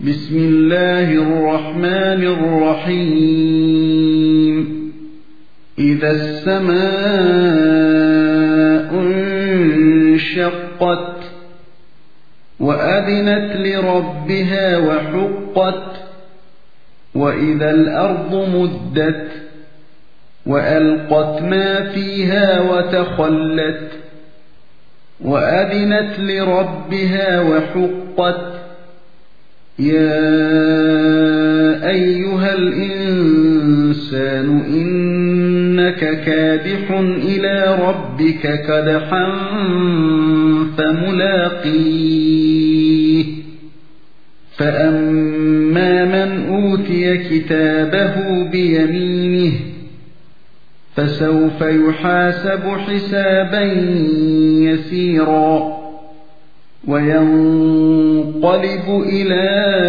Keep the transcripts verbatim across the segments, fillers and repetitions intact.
بسم الله الرحمن الرحيم إذا السماء انشقت وأذنت لربها وحقت وإذا الأرض مدت وألقت ما فيها وتخلت وأذنت لربها وحقت يا أيها الإنسان إنك كادح إلى ربك كدحا فملاقيه فأما من أوتي كتابه بيمينه فسوف يحاسب حسابا يسيرا وينقلب إلى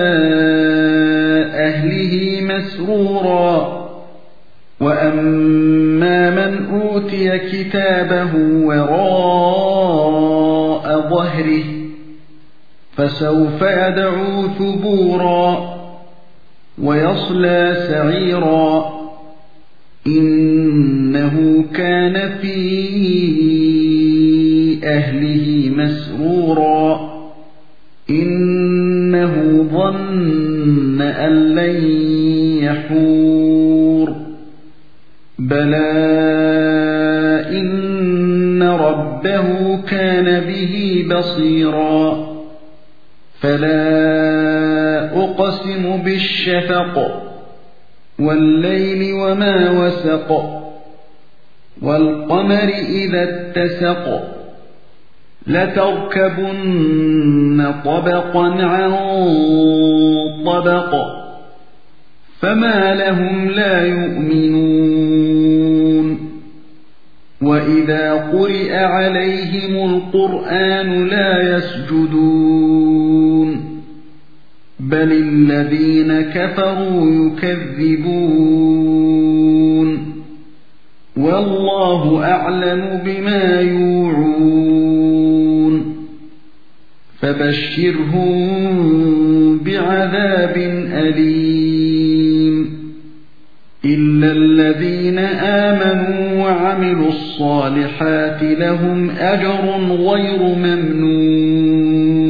أهله مسرورا وأما من أوتي كتابه وراء ظهره فسوف يدعو ثبورا ويصلى سعيرا إنه كان في أهله مسرورا إنه ظن أن لن يحور بلى إن ربه كان به بصيرا فلا أقسم بالشفق والليل وما وسق والقمر إذا اتسق لتركبن طبقا عن طبق فما لهم لا يؤمنون وإذا قرئ عليهم القرآن لا يسجدون بل الذين كفروا يكذبون والله أعلم بما يوعون فبشرهم بعذاب أليم إلا الذين آمنوا وعملوا الصالحات لهم أجر غير ممنون